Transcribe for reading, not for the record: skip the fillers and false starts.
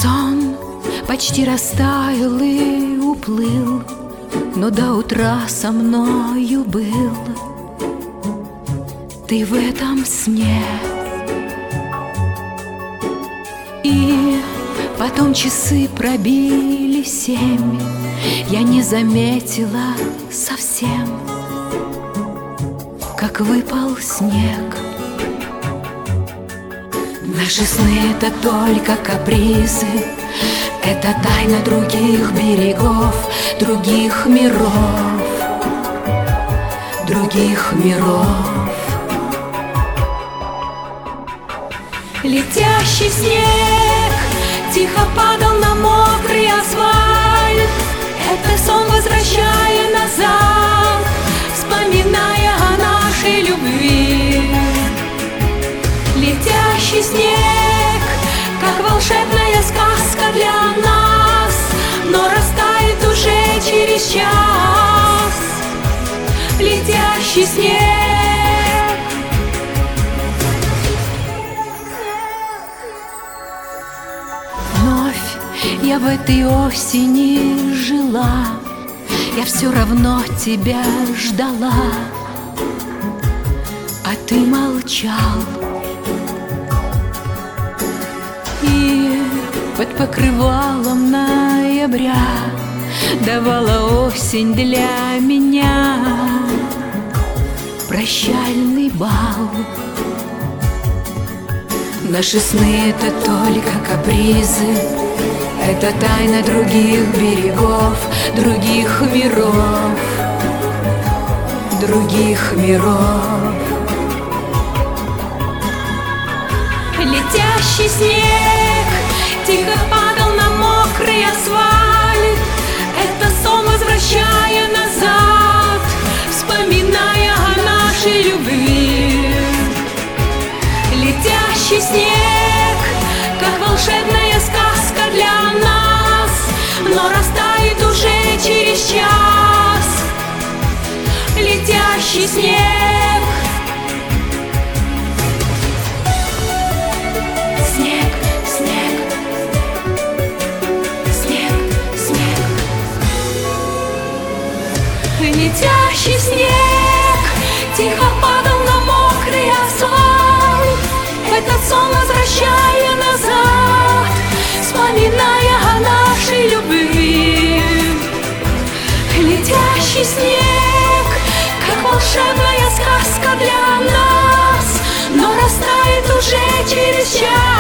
Сон почти растаял и уплыл, но до утра со мною был. Ты в этом сне. И потом часы пробили 7, я не заметила совсем, как выпал снег. Наши сны — это только капризы, это тайна других берегов, других миров, других миров. Летящий снег тихо падал на мокрый асфальт. Это сон, возвращая назад, вспоминая о нашей любви. Летящий снег, как волшебная сказка для нас, но растает уже через час. Летящий снег. Вновь я в этой осени жила, я все равно тебя ждала, а ты молчал. И под покрывалом ноября давала осень для меня прощальный бал. Наши сны — это только капризы, это тайна других берегов, других миров, других миров. Летящий снег тихо падал на мокрый асфальт. Это сон, возвращая назад, вспоминая о нашей любви. Летящий снег, как волшебная сказка для нас, но растает уже через час. Летящий снег. Летящий снег тихо падал на мокрый асфальт. Этот сон, возвращая назад, вспоминая о нашей любви. Летящий снег, как волшебная сказка для нас, но растает уже через час.